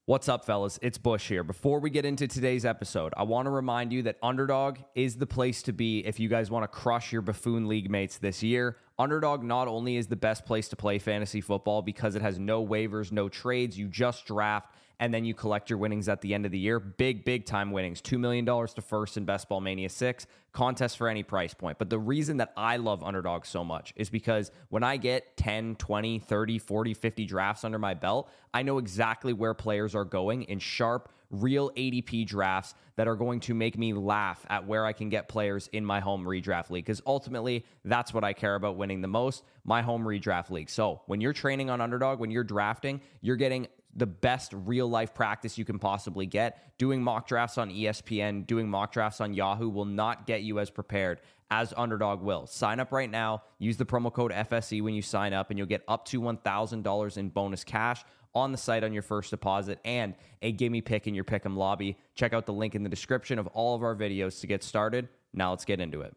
What's up, fellas? It's Bush here. Before we get into today's episode, I want to remind you that Underdog is the place to be if you guys want to crush your buffoon league mates this year. Underdog not only is the best place to play fantasy football because it has no waivers, no trades, you just draft, and then you collect your winnings at the end of the year. Big time winnings. $2 million to first in Best Ball Mania 6. Contest for any price point. But the reason that I love Underdog so much is because when I get 10, 20, 30, 40, 50 drafts under my belt, I know exactly where players are going in sharp, real ADP drafts that are going to make me laugh at where I can get players in my home redraft league. Because ultimately, that's what I care about winning the most, my home redraft league. So when you're training on Underdog, when you're drafting, you're getting the best real life practice you can possibly get. Doing mock drafts on ESPN, doing mock drafts on Yahoo will not get you as prepared as Underdog will. Sign up right now. Use the promo code FSE when you sign up, and you'll get up to $1,000 in bonus cash on the site on your first deposit and a gimme pick in your Pick'em lobby. Check out the link in the description of all of our videos to get started. Now let's get into it.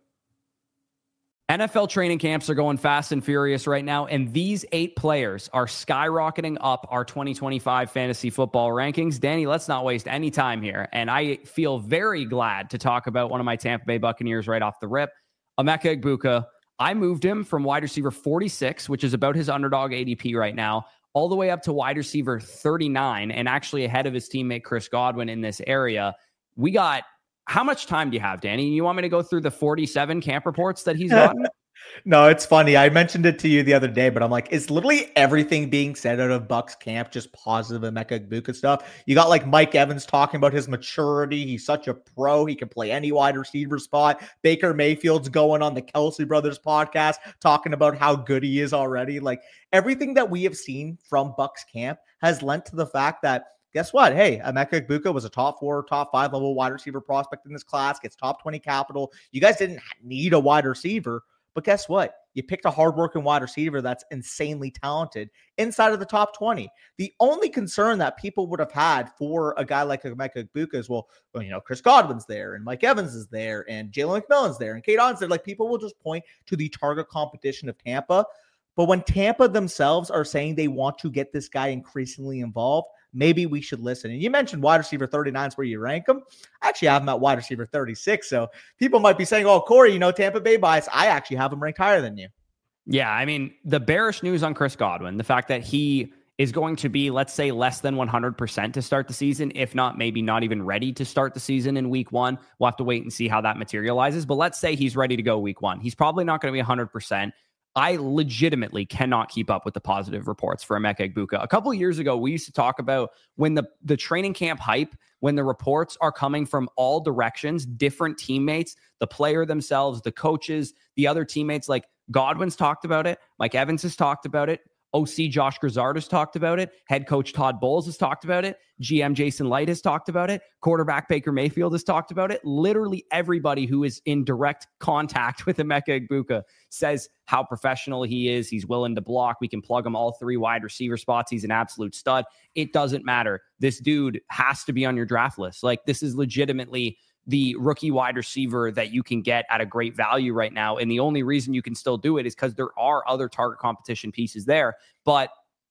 NFL training camps are going fast and furious right now, and these 8 players are skyrocketing up our 2025 fantasy football rankings. Danny, let's not waste any time here, and I feel very glad to talk about one of my Tampa Bay Buccaneers right off the rip, Emeka Egbuka. I moved him from wide receiver 46, which is about his Underdog ADP right now, all the way up to wide receiver 39, and actually ahead of his teammate Chris Godwin in this area. We got... How much time do you have, Danny? You want me to go through the 47 camp reports that he's gotten? No, it's funny. I mentioned it to you the other day, but I'm like, it's literally everything being said out of Bucks camp, just positive Emeka Egbuka stuff. You got like Mike Evans talking about his maturity. He's such a pro. He can play any wide receiver spot. Baker Mayfield's going on the Kelsey Brothers podcast talking about how good he is already. Like everything that we have seen from Bucks camp has lent to the fact that guess what? Hey, Emeka Egbuka was a top 4, top 5 level wide receiver prospect in this class, gets top 20 capital. You guys didn't need a wide receiver, but guess what? You picked a hardworking wide receiver that's insanely talented inside of the top 20. The only concern that people would have had for a guy like Emeka Egbuka is, well, Chris Godwin's there, and Mike Evans is there, and Jalen McMillan's there, and Kate On's there. Like, people will just point to the target competition of Tampa. But when Tampa themselves are saying they want to get this guy increasingly involved, maybe we should listen. And you mentioned wide receiver 39 is where you rank him. I actually have him at wide receiver 36. So people might be saying, oh, Corey, Tampa Bay bias. I actually have him ranked higher than you. Yeah, I mean, the bearish news on Chris Godwin, the fact that he is going to be, let's say, less than 100% to start the season, if not, maybe not even ready to start the season in week 1. We'll have to wait and see how that materializes. But let's say he's ready to go week 1. He's probably not going to be 100%. I legitimately cannot keep up with the positive reports for Emeka Egbuka. A couple of years ago, we used to talk about when the training camp hype, when the reports are coming from all directions, different teammates, the player themselves, the coaches, the other teammates, like Godwin's talked about it, Mike Evans has talked about it, OC Josh Grizzard has talked about it, head coach Todd Bowles has talked about it, GM Jason Light has talked about it, quarterback Baker Mayfield has talked about it. Literally everybody who is in direct contact with Emeka Egbuka says how professional he is. He's willing to block. We can plug him all 3 wide receiver spots. He's an absolute stud. It doesn't matter. This dude has to be on your draft list. Like, this is legitimately the rookie wide receiver that you can get at a great value right now. And the only reason you can still do it is because there are other target competition pieces there. But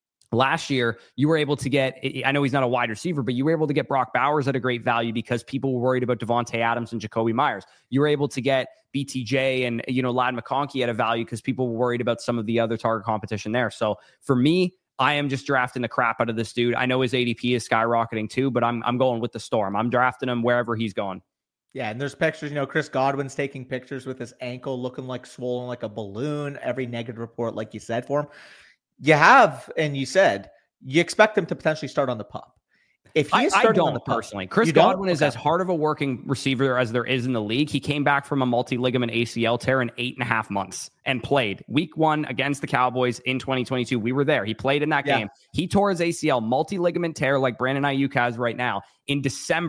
last year, you were able to get, I know he's not a wide receiver, but you were able to get Brock Bowers at a great value because people were worried about Devontae Adams and Jacoby Myers. You were able to get BTJ and, Ladd McConkey at a value because people were worried about some of the other target competition there. So for me, I am just drafting the crap out of this dude. I know his ADP is skyrocketing too, but I'm going with the storm. I'm drafting him wherever he's going. Yeah, and there's pictures, Chris Godwin's taking pictures with his ankle looking like swollen like a balloon. Every negative report, like you said, for him. You have, and you said, you expect him to potentially start on the pup. If he is starting on the pup, personally, Chris Godwin is as hard of a working receiver as there is in the league. He came back from a multi-ligament ACL tear in 8.5 months and played week 1 against the Cowboys in 2022. We were there. He played in that game. He tore his ACL, multi-ligament tear like Brandon Ayuk has right now in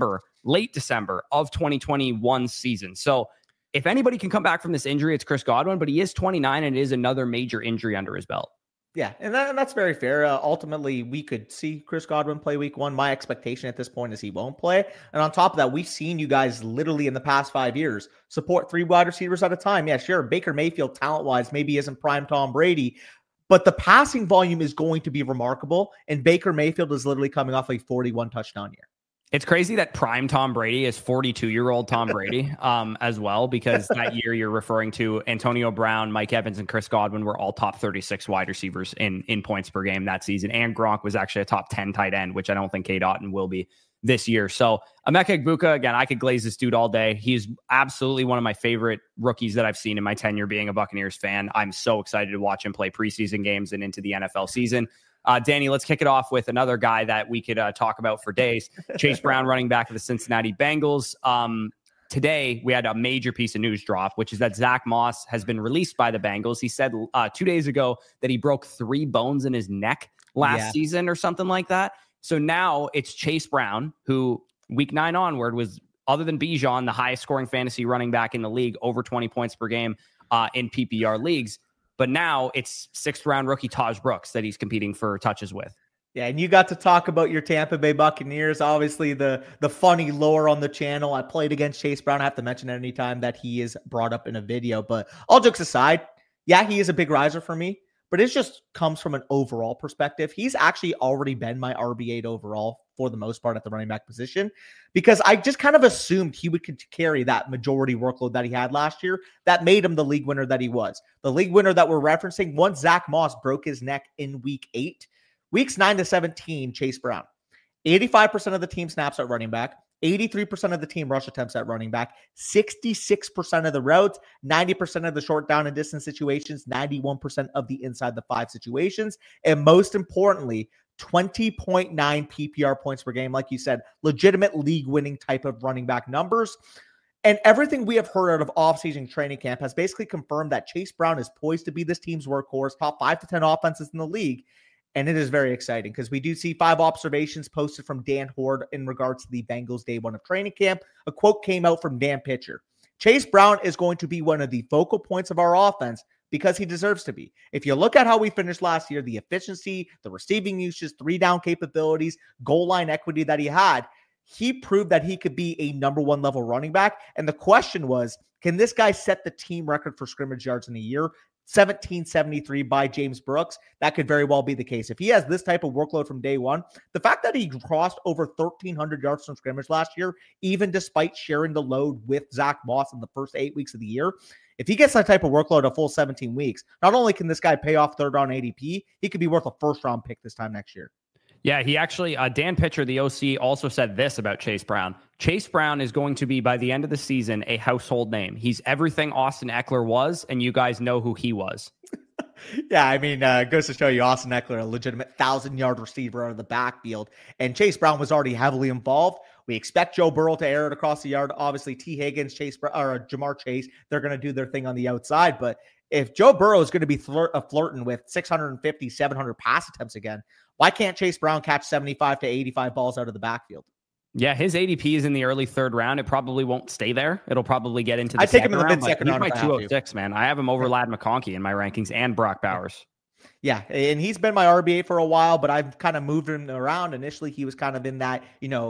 late December of 2021 season. So if anybody can come back from this injury, it's Chris Godwin, but he is 29 and it is another major injury under his belt. Yeah, and that's very fair. Ultimately, we could see Chris Godwin play week 1. My expectation at this point is he won't play. And on top of that, we've seen you guys literally in the past 5 years support 3 wide receivers at a time. Yeah, sure, Baker Mayfield, talent-wise, maybe isn't prime Tom Brady, but the passing volume is going to be remarkable. And Baker Mayfield is literally coming off a 41 touchdown year. It's crazy that prime Tom Brady is 42-year-old Tom Brady as well, because that year you're referring to Antonio Brown, Mike Evans, and Chris Godwin were all top 36 wide receivers in points per game that season. And Gronk was actually a top 10 tight end, which I don't think Cade Otton will be this year. So Emeka Egbuka, again, I could glaze this dude all day. He's absolutely one of my favorite rookies that I've seen in my tenure being a Buccaneers fan. I'm so excited to watch him play preseason games and into the NFL season. Danny, let's kick it off with another guy that we could talk about for days. Chase Brown, running back of the Cincinnati Bengals. Today, we had a major piece of news drop, which is that Zach Moss has been released by the Bengals. He said 2 days ago that he broke 3 bones in his neck last season or something like that. So now it's Chase Brown, who week 9 onward was, other than Bijan, the highest scoring fantasy running back in the league, over 20 points per game in PPR leagues. But now it's 6th round rookie Taj Brooks that he's competing for touches with. Yeah, and you got to talk about your Tampa Bay Buccaneers. Obviously, the funny lore on the channel. I played against Chase Brown. I have to mention it anytime that he is brought up in a video. But all jokes aside, yeah, he is a big riser for me. But it just comes from an overall perspective. He's actually already been my RB8 overall for the most part at the running back position, because I just kind of assumed he would carry that majority workload that he had last year that made him the league winner that he was. The league winner that we're referencing, once Zach Moss broke his neck in week 8, weeks 9 to 17, Chase Brown, 85% of the team snaps at running back, 83% of the team rush attempts at running back, 66% of the routes, 90% of the short down and distance situations, 91% of the inside the 5 situations, and most importantly, 20.9 PPR points per game. Like you said, legitimate league-winning type of running back numbers. And everything we have heard out of offseason training camp has basically confirmed that Chase Brown is poised to be this team's workhorse, top 5 to 10 offenses in the league. And it is very exciting because we do see 5 observations posted from Dan Horde in regards to the Bengals day 1 of training camp. A quote came out from Dan Pitcher. Chase Brown is going to be one of the focal points of our offense because he deserves to be. If you look at how we finished last year, the efficiency, the receiving usage, 3-down capabilities, goal line equity that he had, he proved that he could be a number 1 level running back. And the question was, can this guy set the team record for scrimmage yards in a year? 1773 by James Brooks. That could very well be the case. If he has this type of workload from day 1, the fact that he crossed over 1,300 yards from scrimmage last year, even despite sharing the load with Zach Moss in the first 8 weeks of the year, if he gets that type of workload a full 17 weeks, not only can this guy pay off 3rd round ADP, he could be worth a 1st round pick this time next year. Yeah, he actually, Dan Pitcher, the OC, also said this about Chase Brown. Chase Brown is going to be, by the end of the season, a household name. He's everything Austin Eckler was, and you guys know who he was. Yeah, I mean, goes to show you Austin Eckler, a legitimate 1,000-yard receiver out of the backfield, and Chase Brown was already heavily involved. We expect Joe Burrow to air it across the yard. Obviously, T. Higgins, Jamar Chase, they're going to do their thing on the outside, but if Joe Burrow is going to be flirting with 650, 700 pass attempts again, why can't Chase Brown catch 75 to 85 balls out of the backfield? Yeah, his ADP is in the early 3rd round. It probably won't stay there. It'll probably get into the second round. I take him in the mid-second round. He's my 206, man. I have him over Ladd McConkey in my rankings and Brock Bowers. Yeah, and he's been my RBA for a while, but I've kind of moved him around. Initially, he was kind of in that,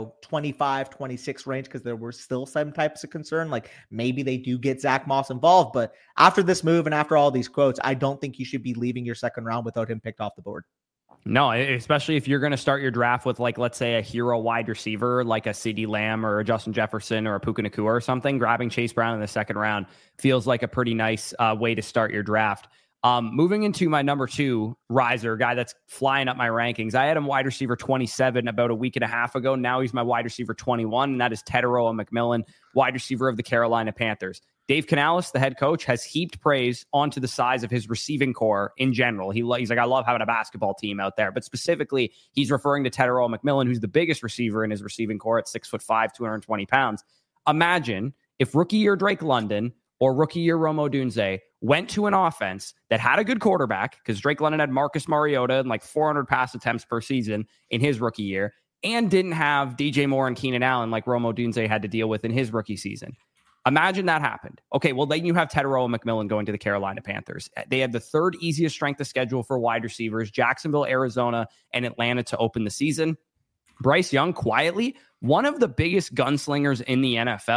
25, 26 range because there were still some types of concern. Like maybe they do get Zach Moss involved. But after this move and after all these quotes, I don't think you should be leaving your 2nd round without him picked off the board. No, especially if you're going to start your draft with, like, let's say a hero wide receiver like a CeeDee Lamb or a Justin Jefferson or a Puka Nacua or something. Grabbing Chase Brown in the 2nd round feels like a pretty nice way to start your draft. Moving into my number 2 riser, guy that's flying up my rankings. I had him wide receiver 27 about a week and a half ago. Now he's my wide receiver 21, and that is Tetairoa McMillan, wide receiver of the Carolina Panthers. Dave Canales, the head coach, has heaped praise onto the size of his receiving core in general. He's like, I love having a basketball team out there. But specifically, he's referring to Tetairoa McMillan, who's the biggest receiver in his receiving core at 6'5", 220 pounds. Imagine if rookie year Drake London or rookie year Rome Odunze went to an offense that had a good quarterback, because Drake London had Marcus Mariota and like 400 pass attempts per season in his rookie year, and didn't have DJ Moore and Keenan Allen like Rome Odunze had to deal with in his rookie season. Imagine that happened. Okay, well, then you have Tetairoa McMillan going to the Carolina Panthers. They have the 3rd easiest strength of schedule for wide receivers, Jacksonville, Arizona, and Atlanta to open the season. Bryce Young, quietly, one of the biggest gunslingers in the NFL.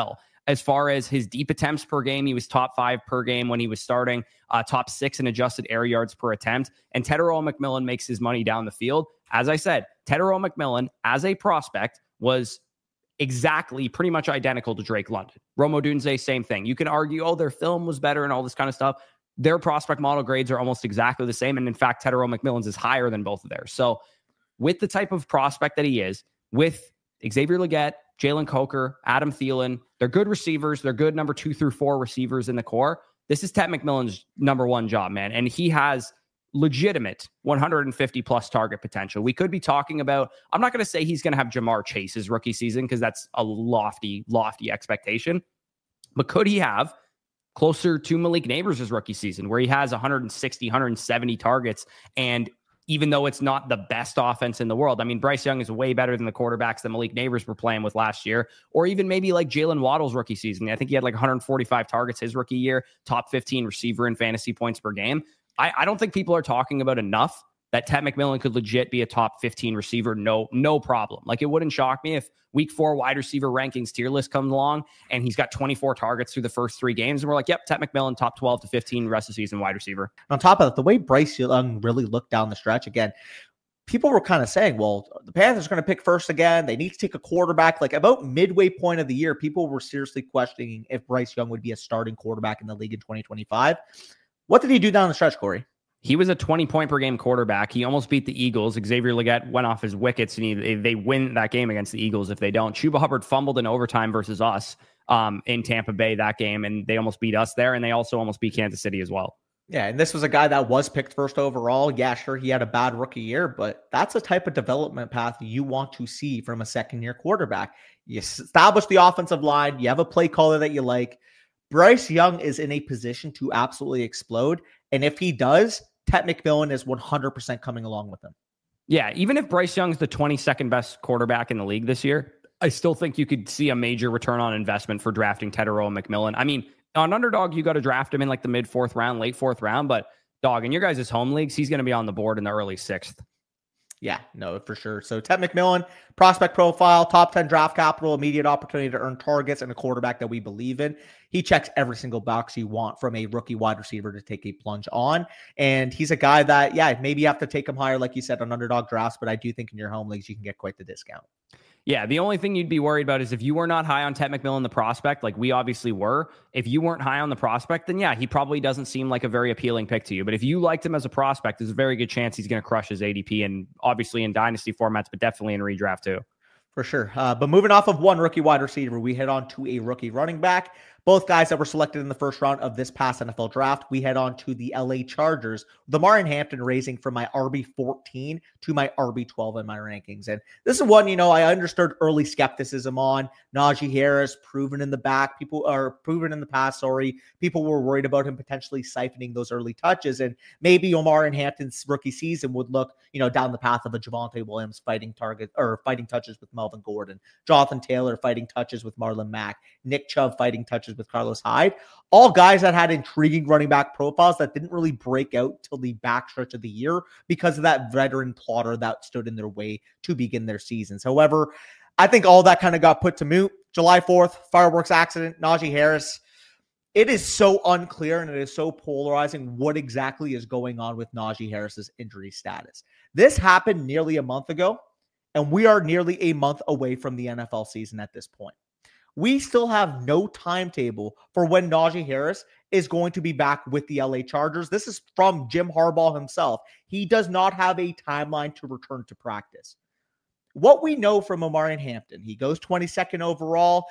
as far as his deep attempts per game. He was top 5 per game when he was starting, top 6 in adjusted air yards per attempt. And Tetairoa McMillan makes his money down the field. As I said, Tetairoa McMillan as a prospect was exactly pretty much identical to Drake London. Rome Odunze, same thing. You can argue, oh, their film was better and all this kind of stuff. Their prospect model grades are almost exactly the same. And in fact, Tetairoa McMillan's is higher than both of theirs. So with the type of prospect that he is, with Xavier Legette, Jalen Coker, Adam Thielen, they're good receivers. They're good number 2 through 4 receivers in the core. This is Tet McMillan's number 1 job, man. And he has legitimate 150 plus target potential. We could be talking about, I'm not going to say he's going to have Jamar Chase's rookie season because that's a lofty expectation. But could he have closer to Malik Neighbors' rookie season where he has 160, 170 targets? And even though it's not the best offense in the world, I mean, Bryce Young is way better than the quarterbacks that Malik Neighbors were playing with last year, or even maybe like Jalen Waddle's rookie season. I think he had like 145 targets his rookie year, top 15 receiver in fantasy points per game. I don't think people are talking about enough that Tet McMillan could legit be a top 15 receiver. No problem. Like, it wouldn't shock me if week 4 wide receiver rankings tier list comes along and he's got 24 targets through the first 3 games. And we're like, yep, Tet McMillan, top 12 to 15 rest of the season wide receiver. On top of that, the way Bryce Young really looked down the stretch again, people were kind of saying, well, the Panthers are going to pick first again. They need to take a quarterback. Like, about midway point of the year, people were seriously questioning if Bryce Young would be a starting quarterback in the league in 2025. What did he do down the stretch, Corey? He was a 20-point per game quarterback. He almost beat the Eagles. Xavier Legette went off his wickets, and they win that game against the Eagles if they don't. Chuba Hubbard fumbled in overtime versus us in Tampa Bay that game, and they almost beat us there, and they also almost beat Kansas City as well. Yeah, and this was a guy that was picked first overall. Yeah, sure, he had a bad rookie year, but that's a type of development path you want to see from a second-year quarterback. You establish the offensive line. You have a play caller that you like. Bryce Young is in a position to absolutely explode, and if he does, Tet McMillan is 100% coming along with him. Yeah, even if Bryce Young's the 22nd best quarterback in the league this year, I still think you could see a major return on investment for drafting Tetairoa McMillan. I mean, on Underdog, you got to draft him in like the mid-4th round, late 4th round, but dog, in your guys' home leagues, he's going to be on the board in the early 6th. Yeah, no, for sure. So Tet McMillan, prospect profile, top 10 draft capital, immediate opportunity to earn targets, and a quarterback that we believe in. He checks every single box you want from a rookie wide receiver to take a plunge on. And he's a guy that, yeah, maybe you have to take him higher, like you said, on Underdog drafts, but I do think in your home leagues, you can get quite the discount. Yeah, the only thing you'd be worried about is if you were not high on Tet McMillan, the prospect, like we obviously were, if you weren't high on the prospect, then yeah, he probably doesn't seem like a very appealing pick to you. But if you liked him as a prospect, there's a very good chance he's going to crush his ADP, and obviously in dynasty formats, but definitely in redraft too. For sure. But moving off of one rookie wide receiver, we head on to a rookie running back. Both guys that were selected in the first round of this past NFL draft. We head on to the LA Chargers, the Omarion Hampton raising from my RB14 to my RB12 in my rankings. And this is one, I understood early skepticism on. Najee Harris, proven in the back. People are proven in the past, People were worried about him potentially siphoning those early touches. And maybe Omarion Hampton's rookie season would look, down the path of a Javonte Williams fighting touches with Melvin Gordon, Jonathan Taylor fighting touches with Marlon Mack, Nick Chubb fighting touches with Carlos Hyde, all guys that had intriguing running back profiles that didn't really break out till the backstretch of the year because of that veteran plotter that stood in their way to begin their seasons. However, I think all that kind of got put to moot. July 4th, fireworks accident, Najee Harris. It is so unclear and it is so polarizing what exactly is going on with Najee Harris's injury status. This happened nearly a month ago, and we are nearly a month away from the NFL season at this point. We still have no timetable for when Najee Harris is going to be back with the LA Chargers. This is from Jim Harbaugh himself. He does not have a timeline to return to practice. What we know from Omarion Hampton, he goes 22nd overall.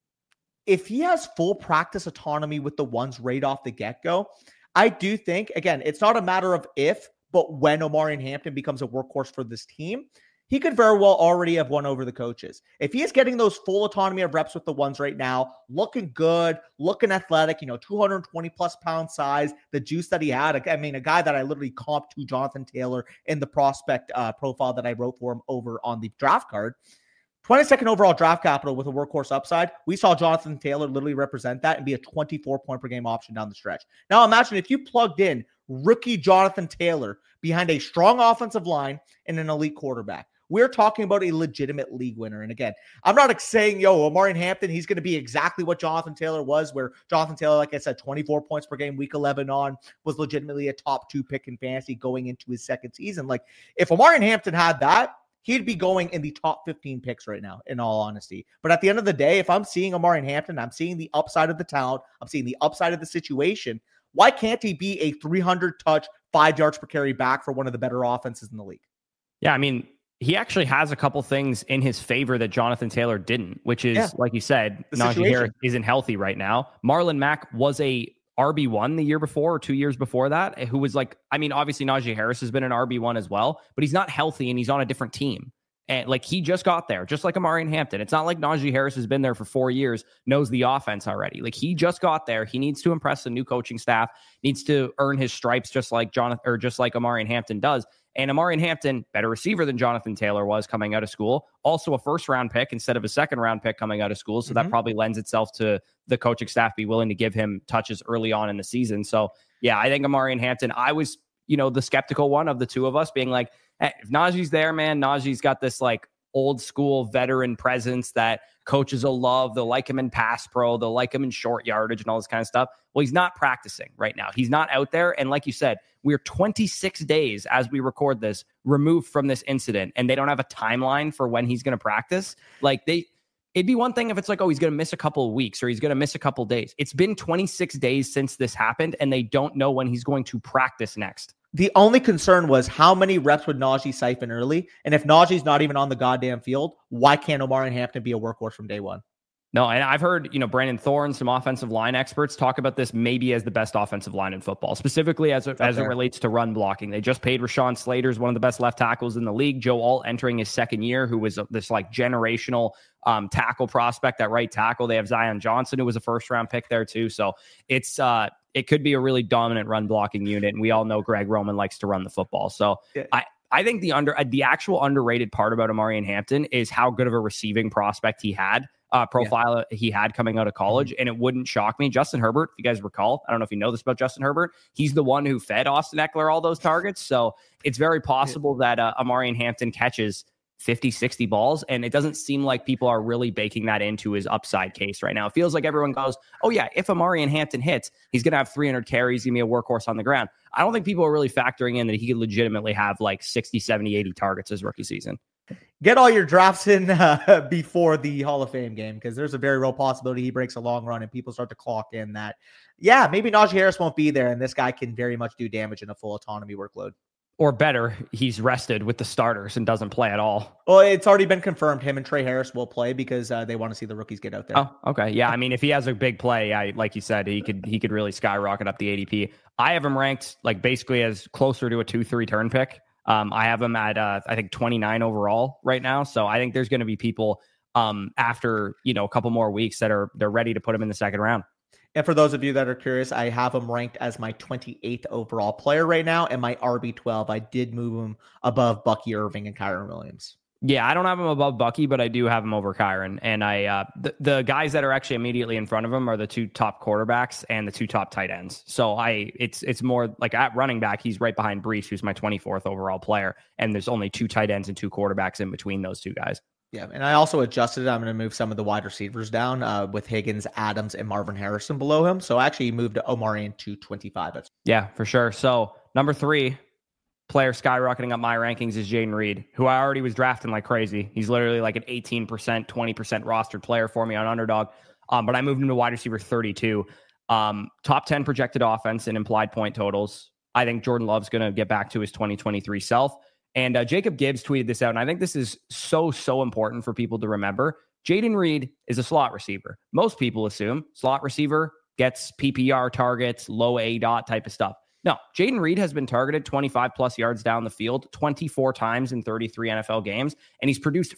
If he has full practice autonomy with the ones right off the get-go, I do think, again, it's not a matter of if, but when Omarion Hampton becomes a workhorse for this team, he could very well already have won over the coaches. If he is getting those full autonomy of reps with the ones right now, looking good, looking athletic, 220 plus pound size, the juice that he had. I mean, a guy that I literally comped to Jonathan Taylor in the prospect profile that I wrote for him over on the draft card. 22nd overall draft capital with a workhorse upside. We saw Jonathan Taylor literally represent that and be a 24-point per game option down the stretch. Now imagine if you plugged in rookie Jonathan Taylor behind a strong offensive line and an elite quarterback. We're talking about a legitimate league winner. And again, I'm not saying, Omarion Hampton, he's going to be exactly what Jonathan Taylor was, where Jonathan Taylor, like I said, 24 points per game, week 11 on, was legitimately a top 2 pick in fantasy going into his second season. Like, if Omarion Hampton had that, he'd be going in the top 15 picks right now, in all honesty. But at the end of the day, if I'm seeing Omarion Hampton, I'm seeing the upside of the talent, I'm seeing the upside of the situation, why can't he be a 300 touch, 5 yards per carry back for one of the better offenses in the league? Yeah, I mean, he actually has a couple things in his favor that Jonathan Taylor didn't, which is, like you said, Najee Harris isn't healthy right now. Marlon Mack was a RB1 the year before or 2 years before that, who was like, I mean, obviously Najee Harris has been an RB1 as well, but he's not healthy and he's on a different team. And like, he just got there, just like Omarion Hampton. It's not like Najee Harris has been there for 4 years, knows the offense already. Like, he just got there. He needs to impress the new coaching staff, needs to earn his stripes, just like Omarion Hampton does. And Omarion Hampton, better receiver than Jonathan Taylor was coming out of school, also a first-round pick instead of a second-round pick coming out of school. So that probably lends itself to the coaching staff be willing to give him touches early on in the season. So, yeah, I think Omarion Hampton, I was, the skeptical one of the two of us, being like, hey, if Najee's there, man, Najee's got this like old school veteran presence that coaches will love. They'll like him in pass pro. They'll like him in short yardage and all this kind of stuff. Well, he's not practicing right now. He's not out there. And like you said, we're 26 days as we record this removed from this incident, and they don't have a timeline for when he's going to practice. Like, it'd be one thing if it's like, oh, he's going to miss a couple of weeks or he's going to miss a couple of days. It's been 26 days since this happened, and they don't know when he's going to practice next. The only concern was how many reps would Najee siphon early? And if Najee's not even on the goddamn field, why can't Omarion Hampton be a workhorse from day one? No, and I've heard, Brandon Thorne, some offensive line experts talk about this maybe as the best offensive line in football, specifically as it relates to run blocking. They just paid Rashawn Slater, one of the best left tackles in the league. Joe Alt entering his second year, who was this like generational tackle prospect at right tackle. They have Zion Johnson, who was a first-round pick there too. So it's it could be a really dominant run blocking unit, and we all know Greg Roman likes to run the football. So yeah. I think the actual underrated part about Omarion Hampton is how good of a receiving prospect he had. He had coming out of college, and it wouldn't shock me. Justin Herbert, if you guys recall, I don't know if you know this about Justin Herbert, he's the one who fed Austin Eckler all those targets. So it's very possible that Omarion Hampton catches 50, 60 balls, and it doesn't seem like people are really baking that into his upside case right now. It feels like everyone goes, oh yeah, if Omarion Hampton hits, he's going to have 300 carries, he's going to be a workhorse on the ground. I don't think people are really factoring in that he could legitimately have like 60, 70, 80 targets his rookie season. Get all your drafts in before the Hall of Fame game, because there's a very real possibility he breaks a long run and people start to clock in that, yeah, maybe Najee Harris won't be there and this guy can very much do damage in a full autonomy workload. Or better, he's rested with the starters and doesn't play at all. Well, it's already been confirmed him and Trey Harris will play because they want to see the rookies get out there. Oh, okay. Yeah, I mean, if he has a big play, like you said, he could really skyrocket up the ADP. I have him ranked like basically as closer to a 2-3 turn pick. I have him at I think 29 overall right now. So I think there's going to be people after a couple more weeks that they're ready to put him in the second round. And for those of you that are curious, I have him ranked as my 28th overall player right now, and my RB12. I did move him above Bucky Irving and Kyren Williams. Yeah, I don't have him above Bucky, but I do have him over Kyren. And the guys that are actually immediately in front of him are the 2 top quarterbacks and the 2 top tight ends. So it's more like at running back, he's right behind Breece, who's my 24th overall player. And there's only 2 tight ends and 2 quarterbacks in between those 2 guys. Yeah, and I also adjusted. I'm going to move some of the wide receivers down with Higgins, Adams, and Marvin Harrison below him. So I actually moved Omarion to 25. Yeah, for sure. So number 3 player skyrocketing up my rankings is Jayden Reed, who I already was drafting like crazy. He's literally like an 18%, 20% rostered player for me on Underdog. But I moved him to wide receiver 32. Top 10 projected offense and implied point totals. I think Jordan Love's going to get back to his 2023 self. And Jacob Gibbs tweeted this out, and I think this is so important for people to remember. Jayden Reed is a slot receiver. Most people assume slot receiver gets PPR targets, low ADOT type of stuff. No, Jayden Reed has been targeted 25-plus yards down the field 24 times in 33 NFL games, and he's produced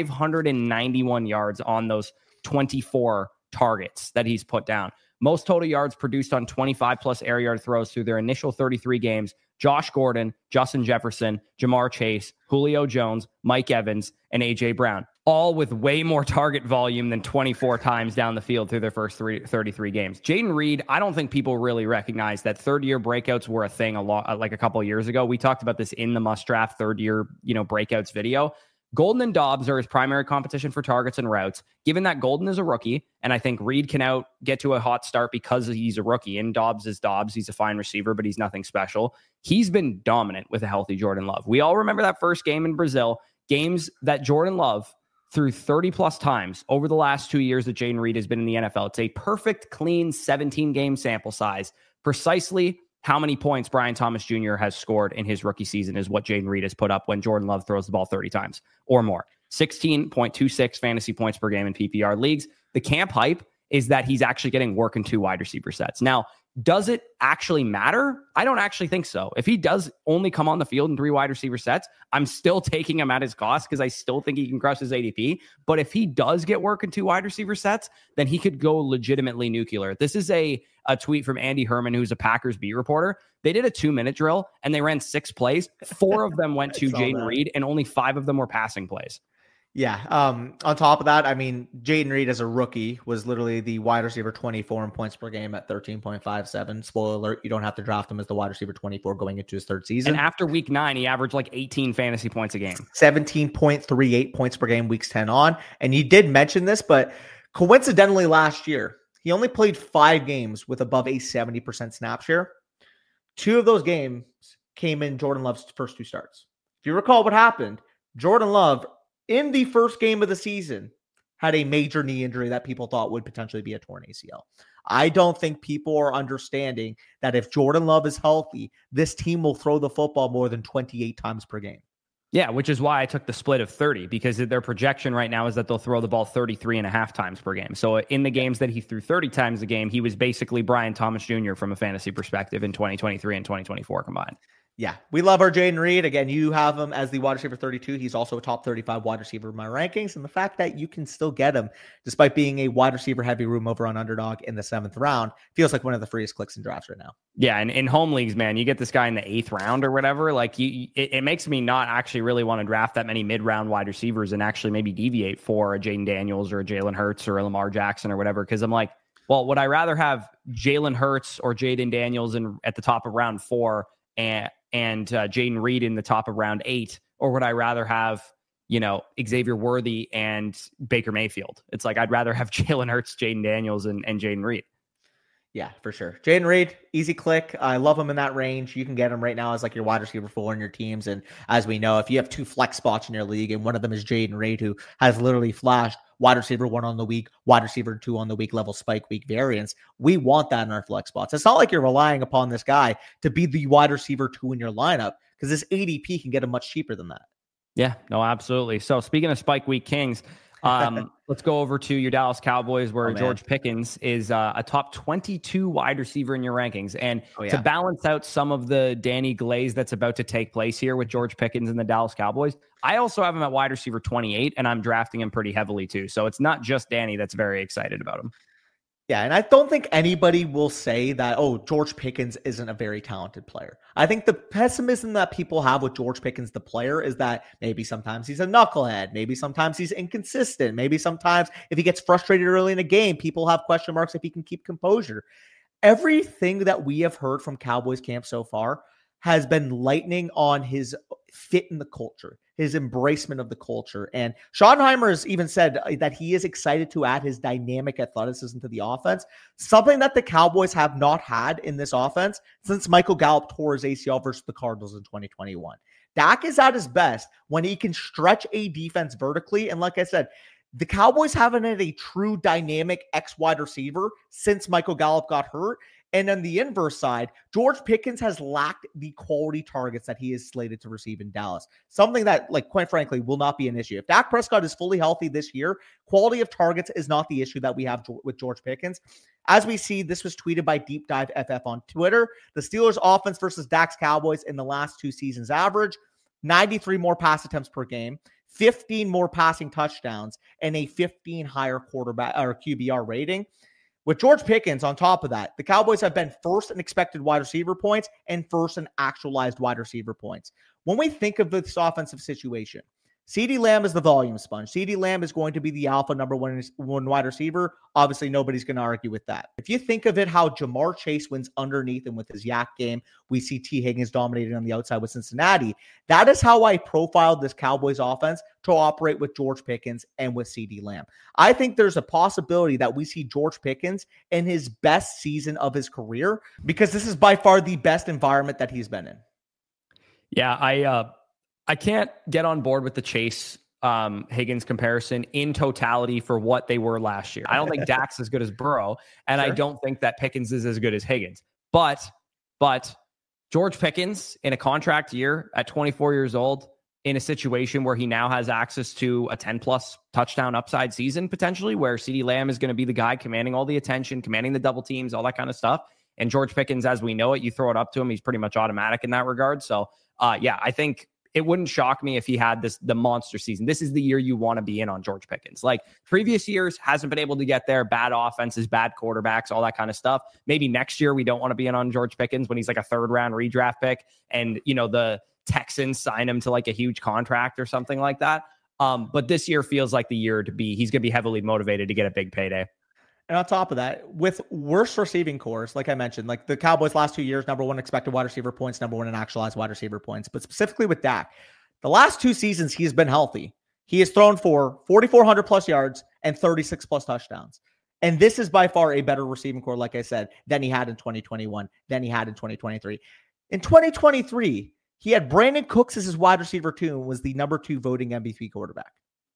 591 yards on those 24 targets that he's put down. Most total yards produced on 25-plus air yard throws through their initial 33 games. Josh Gordon, Justin Jefferson, Jamar Chase, Julio Jones, Mike Evans, and A.J. Brown, all with way more target volume than 24 times down the field through their first 33 games. Jayden Reed, I don't think people really recognize that third-year breakouts were a thing like a couple of years ago. We talked about this in the must-draft third-year breakouts video. Golden and Dobbs are his primary competition for targets and routes. Given that Golden is a rookie, and I think Reed can get to a hot start because he's a rookie, and Dobbs is Dobbs. He's a fine receiver, but he's nothing special. He's been dominant with a healthy Jordan Love. We all remember that first game in Brazil, games that Jordan Love threw 30 plus times over the last 2 years that Jayden Reed has been in the NFL. It's a perfect, clean 17 game sample size. Precisely how many points Brian Thomas Jr. has scored in his rookie season is what Jayden Reed has put up when Jordan Love throws the ball 30 times or more. 16.26 fantasy points per game in PPR leagues. The camp hype is that he's actually getting work in 2 wide receiver sets. Now, does it actually matter? I don't actually think so. If he does only come on the field in 3 wide receiver sets, I'm still taking him at his cost because I still think he can crush his ADP. But if he does get work in 2 wide receiver sets, then he could go legitimately nuclear. This is a tweet from Andy Herman, who's a Packers beat reporter. They did a 2-minute drill and they ran 6 plays. 4 of them went to Jayden Reed and only 5 of them were passing plays. Yeah. On top of that, I mean, Jayden Reed as a rookie was literally the wide receiver 24 in points per game at 13.57. Spoiler alert, you don't have to draft him as the wide receiver 24 going into his 3rd season. And after week 9, he averaged like 18 fantasy points a game. 17.38 points per game, weeks 10 on. And you did mention this, but coincidentally last year, he only played 5 games with above a 70% snap share. 2 of those games came in Jordan Love's first 2 starts. If you recall what happened, Jordan Love in the first game of the season had a major knee injury that people thought would potentially be a torn ACL. I don't think people are understanding that if Jordan Love is healthy, this team will throw the football more than 28 times per game. Yeah, which is why I took the split of 30, because their projection right now is that they'll throw the ball 33.5 times per game. So in the games that he threw 30 times a game, he was basically Brian Thomas Jr. from a fantasy perspective in 2023 and 2024 combined. Yeah, we love our Jayden Reed. Again, you have him as the wide receiver 32. He's also a top 35 wide receiver in my rankings. And the fact that you can still get him, despite being a wide receiver heavy room over on Underdog in the 7th round, feels like one of the freest clicks in drafts right now. Yeah, and in home leagues, man, you get this guy in the 8th round or whatever. Like, it makes me not actually really want to draft that many mid-round wide receivers and actually maybe deviate for a Jaden Daniels or a Jalen Hurts or a Lamar Jackson or whatever. Because I'm like, well, would I rather have Jalen Hurts or Jaden Daniels at the top of round 4 and Jayden Reed in the top of round 8, or would I rather have, Xavier Worthy and Baker Mayfield? It's like, I'd rather have Jalen Hurts, Jaden Daniels, and Jayden Reed. Yeah, for sure. Jayden Reed, easy click. I love him in that range. You can get him right now as like your wide receiver 4 in your teams. And as we know, if you have 2 flex spots in your league, and one of them is Jayden Reed, who has literally flashed wide receiver 1 on the week, wide receiver 2 on the week level spike week variance. We want that in our flex spots. It's not like you're relying upon this guy to be the wide receiver 2 in your lineup, because this ADP can get him much cheaper than that. Yeah, no, absolutely. So speaking of spike week kings, let's go over to your Dallas Cowboys, where George Pickens is a top 22 wide receiver in your rankings. And to balance out some of the Danny Glaze that's about to take place here with George Pickens and the Dallas Cowboys, I also have him at wide receiver 28, and I'm drafting him pretty heavily too. So it's not just Danny that's very excited about him. Yeah, and I don't think anybody will say that, George Pickens isn't a very talented player. I think the pessimism that people have with George Pickens, the player, is that maybe sometimes he's a knucklehead. Maybe sometimes he's inconsistent. Maybe sometimes if he gets frustrated early in a game, people have question marks if he can keep composure. Everything that we have heard from Cowboys camp so far has been lightning on his fit in the culture, his embracement of the culture. And Schottenheimer has even said that he is excited to add his dynamic athleticism to the offense, something that the Cowboys have not had in this offense since Michael Gallup tore his ACL versus the Cardinals in 2021. Dak is at his best when he can stretch a defense vertically. And like I said, the Cowboys haven't had a true dynamic X wide receiver since Michael Gallup got hurt. And on the inverse side, George Pickens has lacked the quality targets that he is slated to receive in Dallas. Something that, quite frankly, will not be an issue. If Dak Prescott is fully healthy this year, quality of targets is not the issue that we have with George Pickens. As we see, this was tweeted by Deep Dive FF on Twitter. The Steelers' offense versus Dak's Cowboys in the last 2 seasons average 93 more pass attempts per game, 15 more passing touchdowns, and a 15 higher quarterback or QBR rating. With George Pickens on top of that, the Cowboys have been first in expected wide receiver points and first in actualized wide receiver points. When we think of this offensive situation, CeeDee Lamb is the volume sponge. CeeDee Lamb is going to be the alpha number one wide receiver. Obviously, nobody's going to argue with that. If you think of it, how Jamar Chase wins underneath him with his yak game, we see T. Higgins dominating on the outside with Cincinnati. That is how I profiled this Cowboys offense to operate with George Pickens and with CeeDee Lamb. I think there's a possibility that we see George Pickens in his best season of his career, because this is by far the best environment that he's been in. Yeah, I can't get on board with the Chase Higgins comparison in totality for what they were last year. I don't think Dak's as good as Burrow, and I don't think that Pickens is as good as Higgins. But George Pickens in a contract year at 24 years old, in a situation where he now has access to a 10-plus touchdown upside season potentially, where CeeDee Lamb is going to be the guy commanding all the attention, commanding the double teams, all that kind of stuff. And George Pickens, as we know it, you throw it up to him, he's pretty much automatic in that regard. So, I think it wouldn't shock me if he had the monster season. This is the year you want to be in on George Pickens. Like previous years, hasn't been able to get there. Bad offenses, bad quarterbacks, all that kind of stuff. Maybe next year we don't want to be in on George Pickens when he's like a 3rd-round redraft pick and, the Texans sign him to like a huge contract or something like that. But this year feels like the year he's going to be heavily motivated to get a big payday. And on top of that, with worse receiving cores, like I mentioned, like the Cowboys last 2 years, number one expected wide receiver points, number one in actualized wide receiver points. But specifically with Dak, the last 2 seasons he's been healthy. He has thrown for 4,400 plus yards and 36 plus touchdowns. And this is by far a better receiving core, like I said, than he had in 2021, than he had in 2023. In 2023, he had Brandon Cooks as his wide receiver 2 and was the number 2 voting MVP quarterback.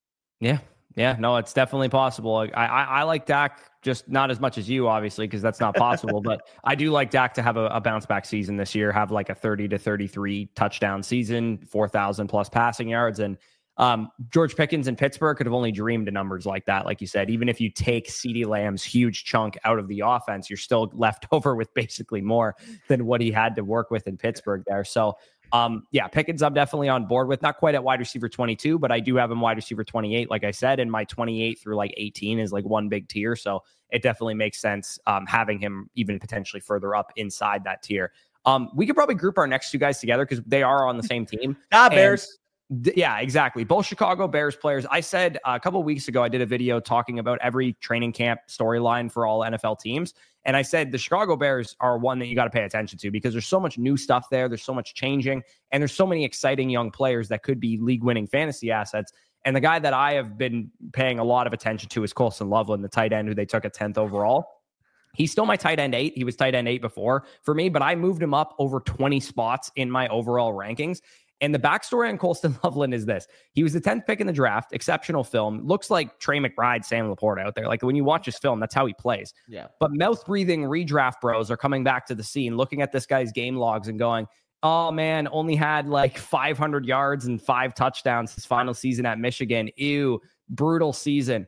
Yeah, no, it's definitely possible. I like Dak, just not as much as you, obviously, because that's not possible. But I do like Dak to have a bounce back season this year, have like a 30 to 33 touchdown season, 4,000 plus passing yards. And George Pickens in Pittsburgh could have only dreamed of numbers like that. Like you said, even if you take CeeDee Lamb's huge chunk out of the offense, you're still left over with basically more than what he had to work with in Pittsburgh there. So, Pickens I'm definitely on board with. Not quite at wide receiver 22, but I do have him wide receiver 28, like I said, and my 28 through like 18 is like one big tier. So it definitely makes sense having him even potentially further up inside that tier. We could probably group our next 2 guys together because they are on the same team. Bears. Yeah, exactly. Both Chicago Bears players. I said a couple of weeks ago, I did a video talking about every training camp storyline for all NFL teams. And I said the Chicago Bears are one that you got to pay attention to because there's so much new stuff there. There's so much changing, and there's so many exciting young players that could be league-winning fantasy assets. And the guy that I have been paying a lot of attention to is Colston Loveland, the tight end who they took at 10th overall. He's still my tight end 8. He was tight end 8 before for me, but I moved him up over 20 spots in my overall rankings. And the backstory on Colston Loveland is this. He was the 10th pick in the draft, exceptional film. Looks like Trey McBride, Sam Laporta out there. Like when you watch his film, that's how he plays. Yeah. But mouth-breathing redraft bros are coming back to the scene, looking at this guy's game logs and going, oh man, only had like 500 yards and 5 touchdowns his final season at Michigan. Ew, brutal season.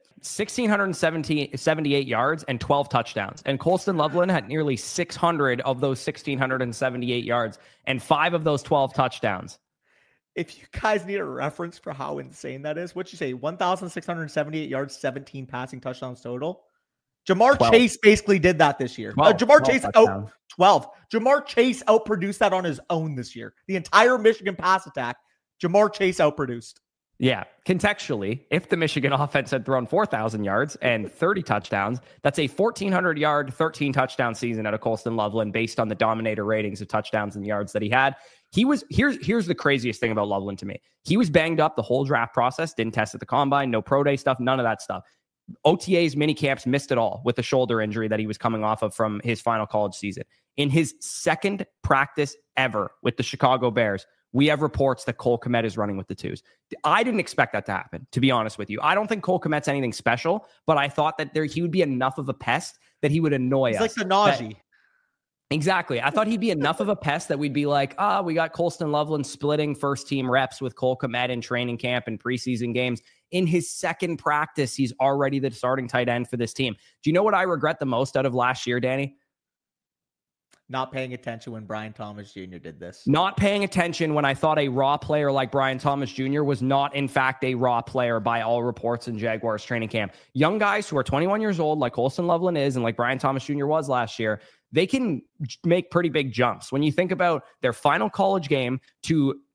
1,678 yards and 12 touchdowns. And Colston Loveland had nearly 600 of those 1,678 yards and 5 of those 12 touchdowns. If you guys need a reference for how insane that is, what'd you say? 1,678 yards, 17 passing touchdowns total. Jamar 12. Chase basically did that this year. 12 12. Jamar Chase outproduced that on his own this year. The entire Michigan pass attack, Jamar Chase outproduced. Yeah. Contextually, if the Michigan offense had thrown 4,000 yards and 30 touchdowns, that's a 1,400 yard, 13 touchdown season out of Colston Loveland based on the Dominator ratings of touchdowns and yards that he had. Here's the craziest thing about Loveland to me. He was banged up the whole draft process, didn't test at the combine, no pro day stuff, none of that stuff. OTAs, mini camps, missed it all with the shoulder injury that he was coming off of from his final college season. In his 2nd practice ever with the Chicago Bears, we have reports that Cole Kmet is running with the 2s. I didn't expect that to happen, to be honest with you. I don't think Cole Kmet's anything special, but I thought that he would be enough of a pest that he would annoy us. He's like the Najee. Exactly. I thought he'd be enough of a pest that we'd be like, we got Colston Loveland splitting first team reps with Cole Kmet in training camp and preseason games. In his 2nd practice, he's already the starting tight end for this team. Do you know what I regret the most out of last year, Danny? Not paying attention when Brian Thomas Jr. did this. Not paying attention when I thought a raw player like Brian Thomas Jr. was not, in fact, a raw player by all reports in Jaguars training camp. Young guys who are 21 years old, like Colston Loveland is, and like Brian Thomas Jr. was last year, they can make pretty big jumps. When you think about their final college game to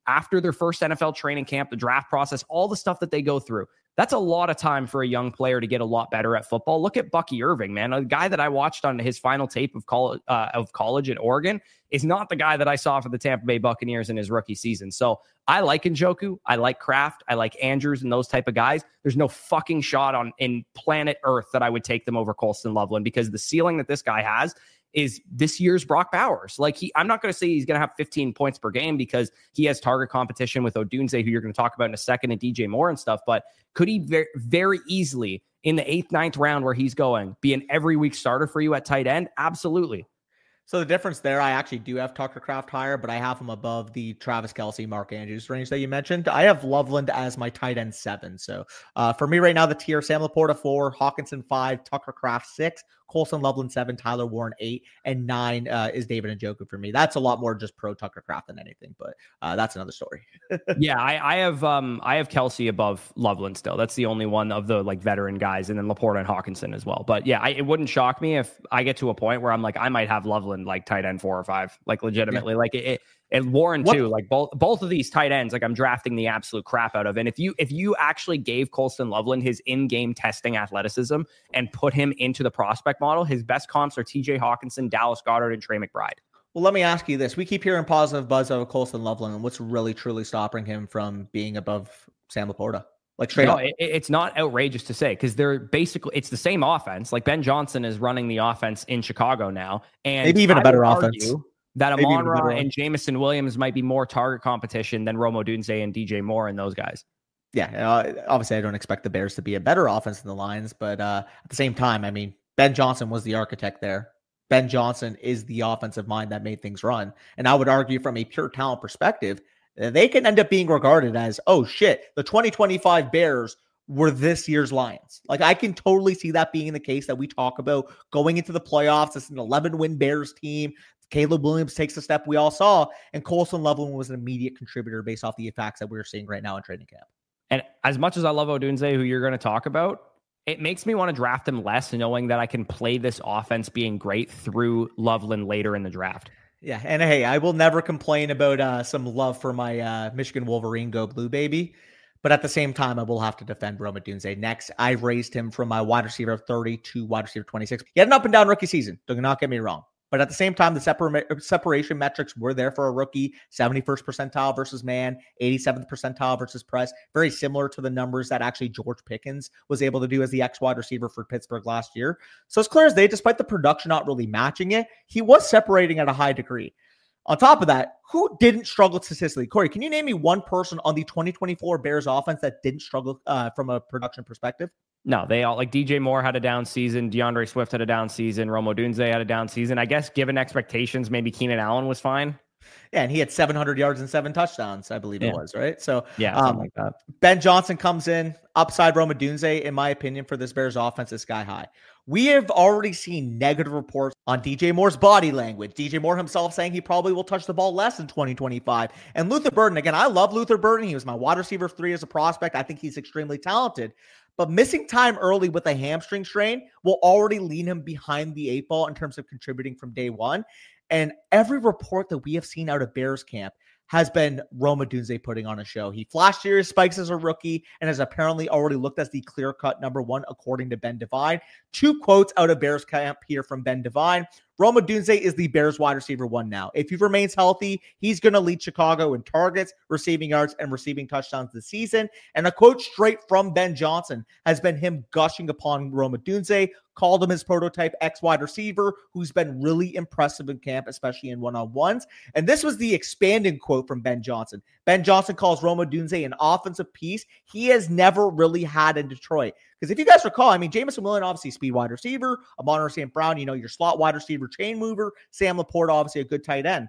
after their first NFL training camp, the draft process, all the stuff that they go through. That's a lot of time for a young player to get a lot better at football. Look at Bucky Irving, man. A guy that I watched on his final tape of college at Oregon is not the guy that I saw for the Tampa Bay Buccaneers in his rookie season. So I like Njoku. I like Kraft. I like Andrews and those type of guys. There's no fucking shot in planet Earth that I would take them over Colston Loveland, because the ceiling that this guy has is this year's Brock Bowers. Like, I'm not going to say he's going to have 15 points per game, because he has target competition with Odunze, who you're going to talk about in a second, and DJ Moore and stuff. But could he very, very easily in the 8th, 9th round where he's going be an every week starter for you at tight end? Absolutely. So the difference there, I actually do have Tucker Kraft higher, but I have him above the Travis Kelce, Mark Andrews range that you mentioned. I have Loveland as my tight end 7. So for me right now, the tier: Sam Laporta 4, Hawkinson 5, Tucker Kraft 6, Colston Loveland 7, Tyler Warren 8, and 9 is David Njoku for me. That's a lot more just pro Tucker Kraft than anything, but that's another story. Yeah, I have Kelce above Loveland still. That's the only one of the like veteran guys, and then Laporta and Hawkinson as well. But yeah, it wouldn't shock me if I get to a point where I'm like, I might have Loveland like tight end 4 or 5, like legitimately. Yeah. Like it and Warren too. Like both of these tight ends, like I'm drafting the absolute crap out of. And if you actually gave Colston Loveland his in-game testing athleticism and put him into the prospect model, his best comps are TJ Hawkinson, Dallas Goedert, and Trey McBride. Well, let me ask you this. We keep hearing positive buzz of Colston Loveland, and what's really truly stopping him from being above Sam Laporta? Like straight up. It's not outrageous to say, because they're basically, it's the same offense. Like Ben Johnson is running the offense in Chicago now, and maybe even a better offense. That Amon-Ra and Jameson Williams might be more target competition than Rome Odunze and DJ Moore and those guys. Yeah, obviously I don't expect the Bears to be a better offense than the Lions, but at the same time, I mean, Ben Johnson was the architect there. Ben Johnson is the offensive mind that made things run. And I would argue from a pure talent perspective, they can end up being regarded as, oh shit, the 2025 Bears were this year's Lions. Like, I can totally see that being the case that we talk about going into the playoffs. It's an 11-win Bears team. Caleb Williams takes the step we all saw, and Colston Loveland was an immediate contributor based off the facts that we're seeing right now in training camp. And as much as I love Odunze, who you're going to talk about, it makes me want to draft him less, knowing that I can play this offense being great through Loveland later in the draft. Yeah, and hey, I will never complain about some love for my Michigan Wolverine Go Blue baby. But at the same time, I will have to defend Rome Odunze. Next, I raised him from my wide receiver 30 to wide receiver 26. He had an up and down rookie season. Do not get me wrong. But at the same time, the separation metrics were there for a rookie. 71st percentile versus man, 87th percentile versus press. Very similar to the numbers that actually George Pickens was able to do as the X wide receiver for Pittsburgh last year. So it's clear as day, despite the production not really matching it, he was separating at a high degree. On top of that, who didn't struggle statistically? Corey, can you name me one person on the 2024 Bears offense that didn't struggle from a production perspective? No, they all, like DJ Moore had a down season. DeAndre Swift had a down season. Rome Odunze had a down season. I guess given expectations, maybe Keenan Allen was fine. Yeah, and he had 700 yards and 7 touchdowns, I believe it was, right? So yeah, something like that. Ben Johnson comes in, upside Rome Odunze, in my opinion, for this Bears offense is sky high. We have already seen negative reports on DJ Moore's body language. DJ Moore himself saying he probably will touch the ball less in 2025. And Luther Burden, again, I love Luther Burden. He was my wide receiver 3 as a prospect. I think he's extremely talented. But missing time early with a hamstring strain will already lean him behind the 8 ball in terms of contributing from day one. And every report that we have seen out of Bears camp has been Rome Odunze putting on a show. He flashed serious spikes as a rookie and has apparently already looked as the clear-cut number 1, according to Ben Devine. 2 quotes out of Bears camp here from Ben Devine. Rome Odunze is the Bears wide receiver 1 now. If he remains healthy, he's going to lead Chicago in targets, receiving yards, and receiving touchdowns this season. And a quote straight from Ben Johnson has been him gushing upon Rome Odunze, called him his prototype X wide receiver, who's been really impressive in camp, especially in one-on-ones. And this was the expanding quote from Ben Johnson. Ben Johnson calls Rome Odunze an offensive piece he has never really had in Detroit. Because if you guys recall, I mean, Jameson Williams, obviously speed wide receiver, Amon-Ra St. Brown, your slot wide receiver, chain mover, Sam Laporta, obviously a good tight end.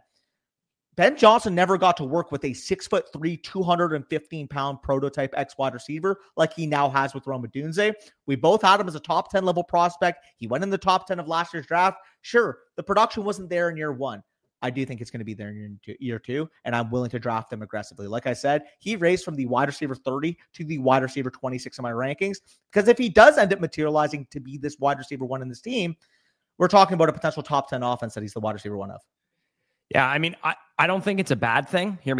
Ben Johnson never got to work with a 6'3", 215-pound prototype X wide receiver like he now has with Rome Odunze. We both had him as a top 10 level prospect. He went in the top 10 of last year's draft. Sure, the production wasn't there in year 1. I do think it's going to be there in year 2, and I'm willing to draft him aggressively. Like I said, he raised from the wide receiver 30 to the wide receiver 26 in my rankings, because if he does end up materializing to be this wide receiver 1 in this team, we're talking about a potential top 10 offense that he's the wide receiver 1 of. Yeah, I mean, I don't think it's a bad thing. Hear me out.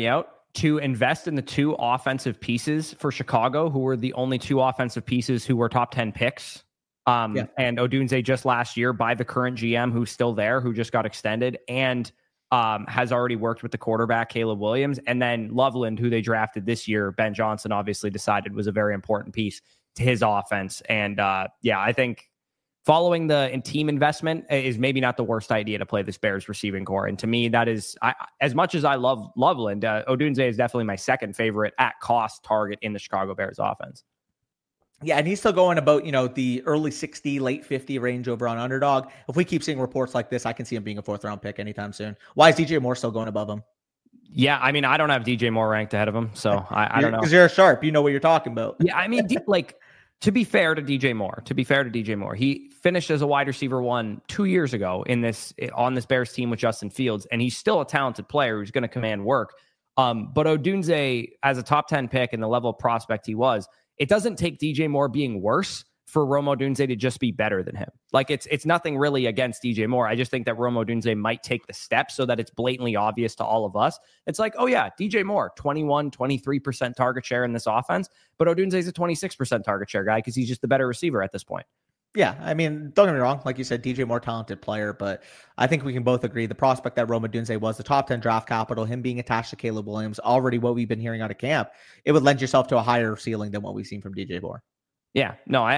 to invest in the two offensive pieces for Chicago, who were the only two offensive pieces who were top 10 picks. And Odunze just last year by the current GM who's still there, who just got extended and has already worked with the quarterback, Caleb Williams. And then Loveland, who they drafted this year, Ben Johnson obviously decided was a very important piece to his offense. And I think following the team investment is maybe not the worst idea to play this Bears receiving core. And to me, that is, as much as I love Loveland, Odunze is definitely my second favorite at cost target in the Chicago Bears offense. Yeah, and he's still going about, the early 60, late 50 range over on Underdog. If we keep seeing reports like this, I can see him being a 4th-round pick anytime soon. Why is DJ Moore still going above him? Yeah, I mean, I don't have DJ Moore ranked ahead of him, so I don't know. Because you're a sharp. You know what you're talking about. Yeah, I mean, to be fair to DJ Moore, he finished as a wide receiver 1 2 years ago on this Bears team with Justin Fields, and he's still a talented player who's going to command work. But Odunze, as a top 10 pick and the level of prospect he was, it doesn't take DJ Moore being worse for Rome Odunze to just be better than him. Like it's nothing really against DJ Moore. I just think that Rome Odunze might take the step so that it's blatantly obvious to all of us. It's like, oh yeah, DJ Moore, 21, 23% target share in this offense, but Odunze is a 26% target share guy because he's just the better receiver at this point. Yeah, I mean, don't get me wrong. Like you said, DJ Moore, talented player, but I think we can both agree the prospect that Rome Odunze was, the top 10 draft capital, him being attached to Caleb Williams, already what we've been hearing out of camp, it would lend yourself to a higher ceiling than what we've seen from DJ Moore. Yeah, no,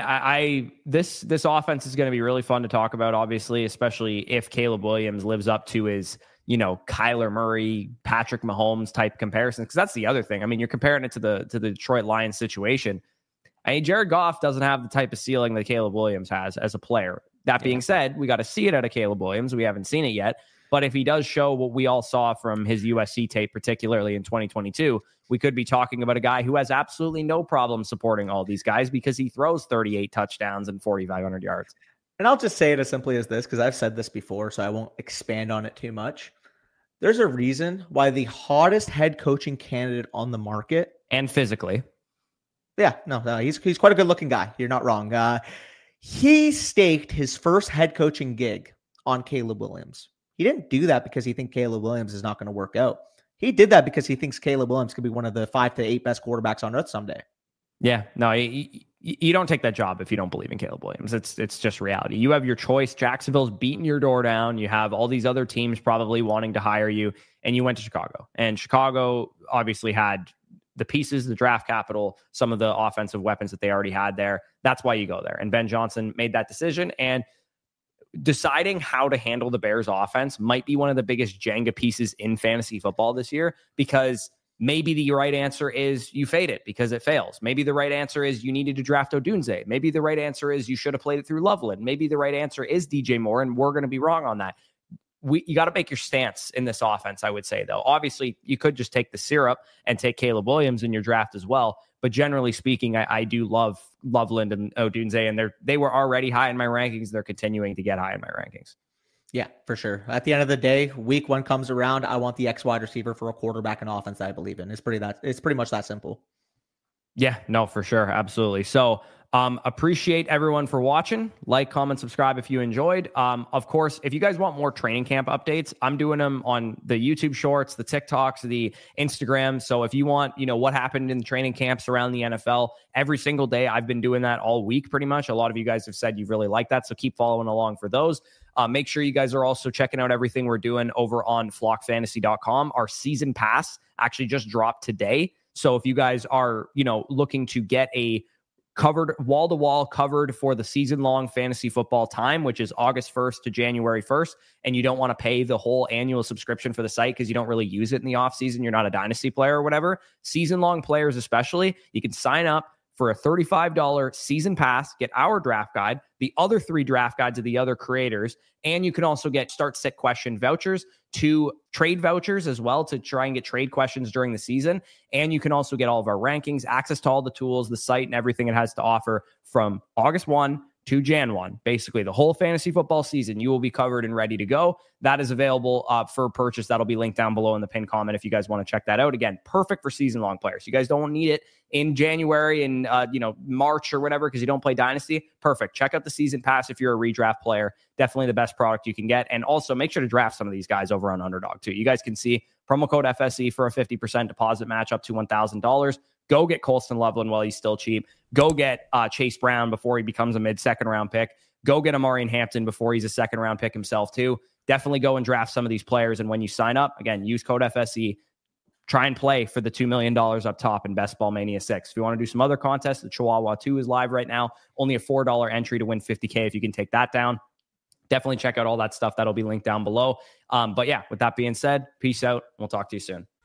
this offense is going to be really fun to talk about, obviously, especially if Caleb Williams lives up to his, Kyler Murray, Patrick Mahomes type comparisons, because that's the other thing. I mean, you're comparing it to the Detroit Lions situation. I mean, Jared Goff doesn't have the type of ceiling that Caleb Williams has as a player. That being said, we got to see it out of Caleb Williams. We haven't seen it yet. But if he does show what we all saw from his USC tape, particularly in 2022, we could be talking about a guy who has absolutely no problem supporting all these guys because he throws 38 touchdowns and 4,500 yards. And I'll just say it as simply as this, because I've said this before, so I won't expand on it too much. There's a reason why the hottest head coaching candidate on the market, and physically, yeah, no, he's quite a good looking guy. You're not wrong. He staked his first head coaching gig on Caleb Williams. He didn't do that because he thinks Caleb Williams is not going to work out. He did that because he thinks Caleb Williams could be one of the 5 to 8 best quarterbacks on earth someday. Yeah, no, you don't take that job if you don't believe in Caleb Williams. It's just reality. You have your choice. Jacksonville's beating your door down. You have all these other teams probably wanting to hire you, and you went to Chicago. And Chicago obviously had the pieces, the draft capital, some of the offensive weapons that they already had there. That's why you go there. And Ben Johnson made that decision. And deciding how to handle the Bears offense might be one of the biggest Jenga pieces in fantasy football this year, because maybe the right answer is you fade it because it fails. Maybe the right answer is you needed to draft Odunze. Maybe the right answer is you should have played it through Loveland. Maybe the right answer is DJ Moore, and we're going to be wrong on that. You got to make your stance in this offense, I would say, though. Obviously, you could just take the syrup and take Caleb Williams in your draft as well. But generally speaking, I do love Loveland and Odunze, and they were already high in my rankings. They're continuing to get high in my rankings. Yeah, for sure. At the end of the day, week 1 comes around, I want the X wide receiver for a quarterback and offense that I believe in. It's pretty much that simple. Yeah, no, for sure. Absolutely. So appreciate everyone for watching. Like, comment, subscribe if you enjoyed. Of course, if you guys want more training camp updates, I'm doing them on the YouTube shorts, the TikToks, the Instagram. So if you want, what happened in the training camps around the NFL every single day, I've been doing that all week pretty much. A lot of you guys have said you really like that. So keep following along for those. Make sure you guys are also checking out everything we're doing over on flockfantasy.com. Our season pass actually just dropped today. So if you guys are, looking to get a covered wall-to-wall covered for the season-long fantasy football time, which is August 1st to January 1st, and you don't want to pay the whole annual subscription for the site because you don't really use it in the offseason, you're not a dynasty player or whatever, season-long players especially, you can sign up for a $35 season pass, get our draft guide, the other 3 draft guides of the other creators, and you can also get start sit question vouchers, 2 trade vouchers as well to try and get trade questions during the season. And you can also get all of our rankings, access to all the tools, the site, and everything it has to offer from August 1 to Jan 1, basically the whole fantasy football season, you will be covered and ready to go. That is available for purchase. That'll be linked down below in the pinned comment if you guys want to check that out. Again, perfect for season-long players. You guys don't need it in January and March or whatever because you don't play Dynasty. Perfect. Check out the season pass if you're a redraft player. Definitely the best product you can get. And also make sure to draft some of these guys over on Underdog too. You guys can see promo code FSE for a 50% deposit match up to $1,000. Go get Colston Loveland while he's still cheap. Go get Chase Brown before he becomes a mid-second round pick. Go get Amari Hampton before he's a second round pick himself too. Definitely go and draft some of these players. And when you sign up, again, use code FSE. Try and play for the $2 million up top in Best Ball Mania 6. If you want to do some other contests, the Chihuahua 2 is live right now. Only a $4 entry to win $50K if you can take that down. Definitely check out all that stuff. That'll be linked down below. But yeah, with that being said, peace out. We'll talk to you soon.